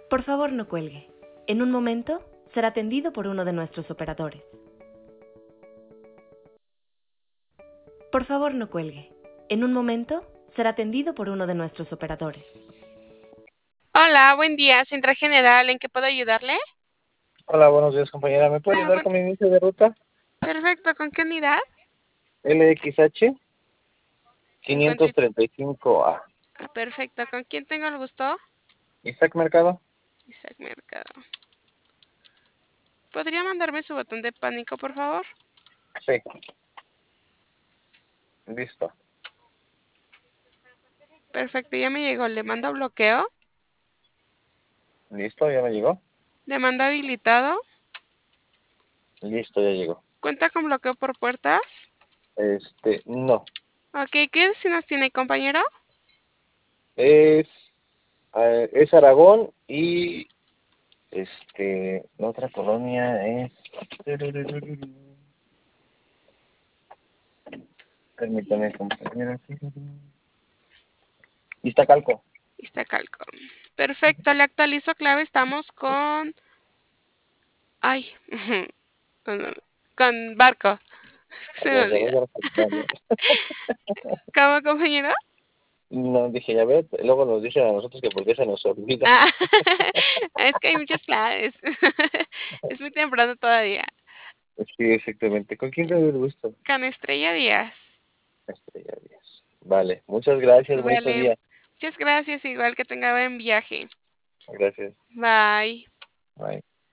Por favor, no cuelgue. En un momento será atendido por uno de nuestros operadores. Por favor, no cuelgue. En un momento será atendido por uno de nuestros operadores. Hola, buen día. Central General, ¿en qué puedo ayudarle? Hola, buenos días, compañera. ¿Me puede ayudar con mi inicio de ruta? Perfecto, ¿con qué unidad? LXH 50. 535A. Perfecto, ¿con quién tengo el gusto? Isaac Mercado. Isaac Mercado. ¿Podría mandarme su botón de pánico, por favor? Sí. Listo. Perfecto, ya me llegó. ¿Le mando bloqueo? Listo, ya me llegó. ¿Le mando habilitado? Listo, ya llegó. ¿Cuenta con bloqueo por puertas? No. Ok, ¿qué destinos tiene, compañero? Es Aragón y la otra colonia es. Permítame, compañera. Iztacalco. Iztacalco. Perfecto, le actualizo clave. Estamos con... Ay, con barco. Se me Ya ves, olvida. ya lo faltaba. ¿Cómo, compañero? No, dije, ya ves, luego nos dicen a nosotros que por qué se nos olvida. Ah, es que hay muchas claves. Es muy temprano todavía. Sí, exactamente. ¿Con quién tengo el gusto? Con Estrella Díaz. Estrella Díaz. Vale, muchas gracias, bonito Vale. día. Muchas gracias. Igual que tenga buen viaje. Gracias. Bye. Bye.